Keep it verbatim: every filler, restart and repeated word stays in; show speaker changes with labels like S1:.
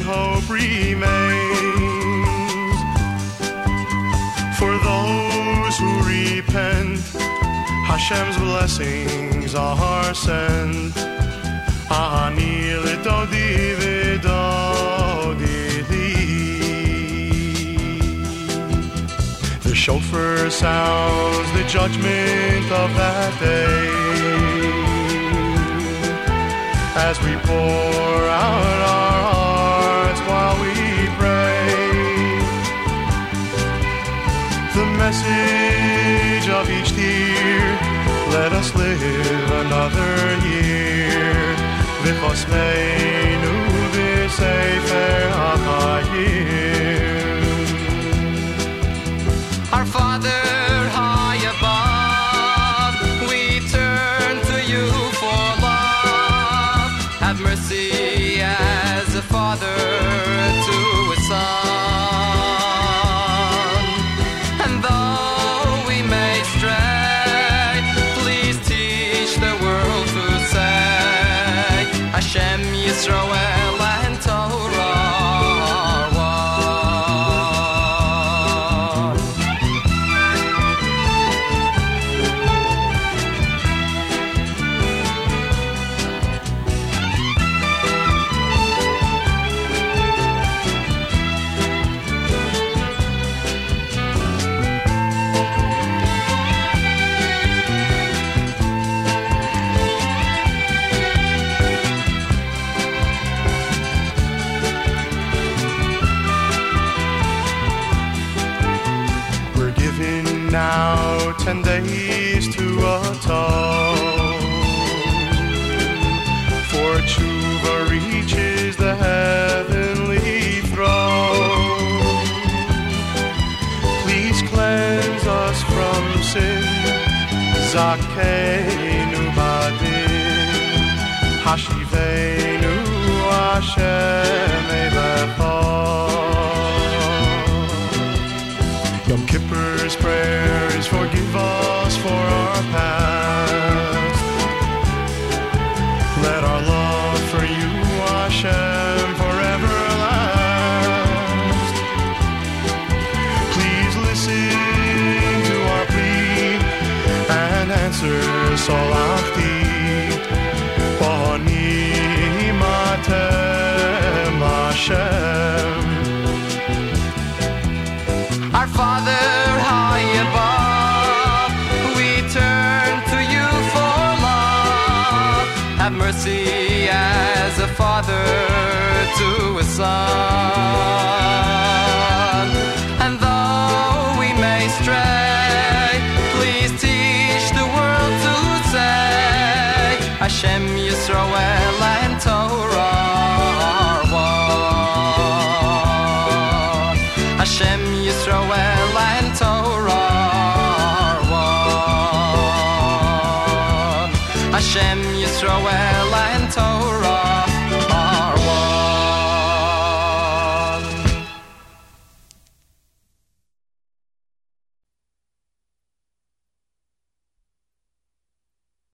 S1: and hope remains. For those who repent, Hashem's blessings are sent. Ani l'dodi v'dodi li. The shofar sounds the judgment of that day, as we pour out our hearts while we pray. The message of each year, let us live another year. V'chosmeinu b'sefer ha'chayim.
S2: Our Father high above, we turn to you for love. Have mercy as a father to a son. And though we may stray, please teach the world to say, Hashem Yisroel and Torah are one.
S1: We're given now ten days to atone, for tshuva reaches the heavenly throne. Please cleanse us from sin, Zakeinu badin, Hashivenu Hashem Elecha. Yom Kippur's prayer is forgive us for our past. Let our love for you, Hashem, forever last. Please listen to our plea and answer Solachti. Bani Matem Hashem.
S2: Our Father high above, we turn to you for love. Have mercy as a father to a son. And though we may stray, please teach the world to say, Hashem Yisroel and Torah are one. Hashem Yisroel and Torah are one. Hashem Yisroel